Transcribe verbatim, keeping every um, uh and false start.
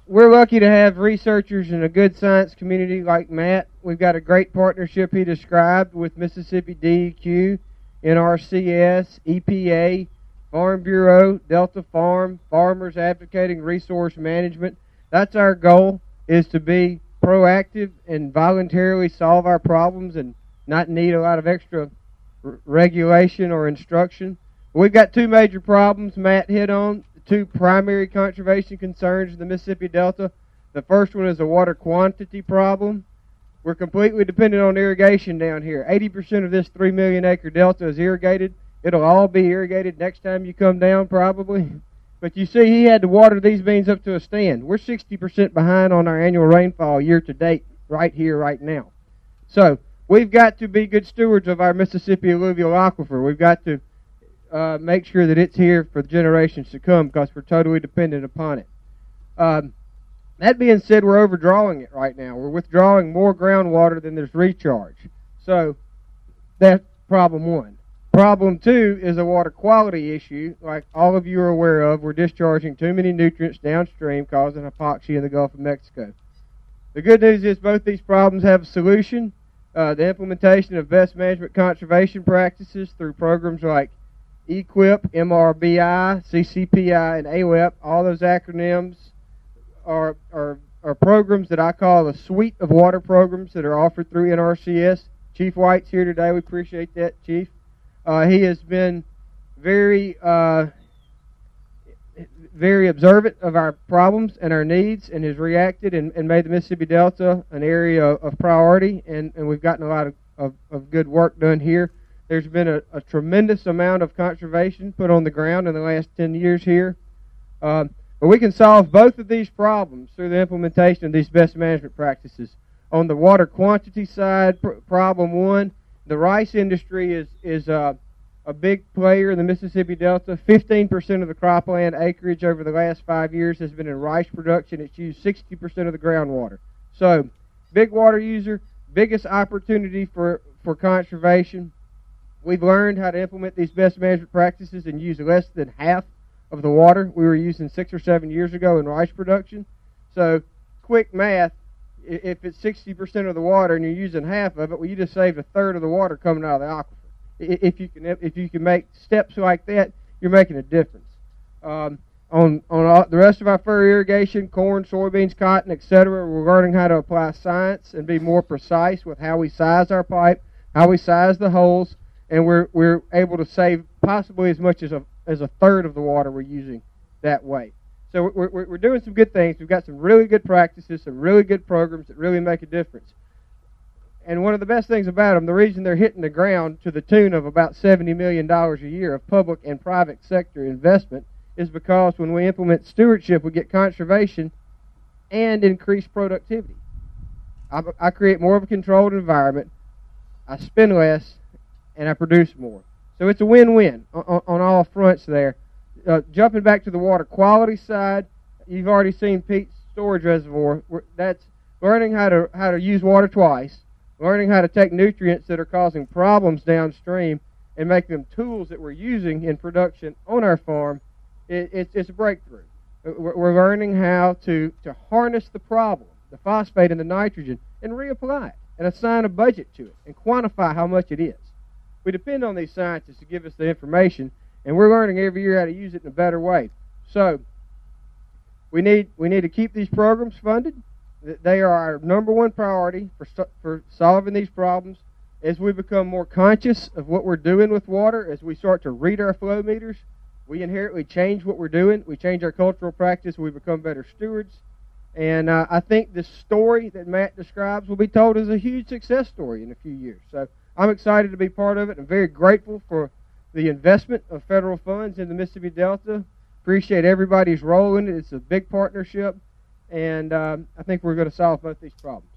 we're lucky to have researchers in a good science community like Matt. We've got a great partnership he described with Mississippi D E Q, N R C S, E P A, Farm Bureau, Delta Farm, Farmers Advocating Resource Management. That's our goal, is to be proactive and voluntarily solve our problems and not need a lot of extra r regulation or instruction. We've got two major problems Matt hit on, the two primary conservation concerns in the Mississippi Delta. The first one is a water quantity problem. We're completely dependent on irrigation down here. eighty percent of this three million acre delta is irrigated. It'll all be irrigated next time you come down probably. But you see, he had to water these beans up to a stand. We're sixty percent behind on our annual rainfall year to date right here, right now. So we've got to be good stewards of our Mississippi alluvial aquifer. We've got to uh, make sure that it's here for the generations to come because we're totally dependent upon it. Um, that being said, we're overdrawing it right now. We're withdrawing more groundwater than there's recharge. So that's problem one. Problem two is a water quality issue. Like all of you are aware of, we're discharging too many nutrients downstream, causing hypoxia in the Gulf of Mexico. The good news is both these problems have a solution. Uh, the implementation of best management conservation practices through programs like E Q I P, M R B I, C C P I, and A W E P, all those acronyms are, are, are programs that I call a suite of water programs that are offered through N R C S. Chief White's here today. We appreciate that, Chief. Uh, he has been very, uh, very observant of our problems and our needs, and has reacted and, and made the Mississippi Delta an area of, of priority, and, and we've gotten a lot of, of, of good work done here. There's been a, a tremendous amount of conservation put on the ground in the last ten years here. Um, but we can solve both of these problems through the implementation of these best management practices. On the water quantity side, pr problem one, the rice industry is, is uh, a big player in the Mississippi Delta. fifteen percent of the cropland acreage over the last five years has been in rice production. It's used sixty percent of the groundwater. So, big water user, biggest opportunity for, for conservation. We've learned how to implement these best management practices and use less than half of the water we were using six or seven years ago in rice production. So, quick math, if it's sixty percent of the water and you're using half of it, well, you just saved a third of the water coming out of the aquifer. If you can, if you can make steps like that, you're making a difference. Um, on on all, the rest of our furrow irrigation, corn, soybeans, cotton, et cetera, we're learning how to apply science and be more precise with how we size our pipe, how we size the holes, and we're we're able to save possibly as much as a as a third of the water we're using that way. So we're, we're, we're doing some good things. We've got some really good practices, some really good programs that really make a difference. And one of the best things about them, the reason they're hitting the ground to the tune of about seventy million dollars a year of public and private sector investment is because when we implement stewardship, we get conservation and increased productivity. I, I create more of a controlled environment, I spend less, and I produce more. So it's a win-win on, on all fronts there. Uh, jumping back to the water quality side, you've already seen Pete's storage reservoir. That's learning how to how to use water twice, learning how to take nutrients that are causing problems downstream and make them tools that we're using in production on our farm. It, it, it's a breakthrough. We're, we're learning how to, to harness the problem, the phosphate and the nitrogen, and reapply it, and assign a budget to it, and quantify how much it is. We depend on these scientists to give us the information, and we're learning every year how to use it in a better way. So we need we need to keep these programs funded. They are our number one priority for for solving these problems. As we become more conscious of what we're doing with water, as we start to read our flow meters, we inherently change what we're doing. We change our cultural practice. We become better stewards. And uh, I think this story that Matt describes will be told as a huge success story in a few years. So I'm excited to be part of it. I'm very grateful for the investment of federal funds in the Mississippi Delta. Appreciate everybody's role in it. It's a big partnership, and um, I think we're going to solve both these problems.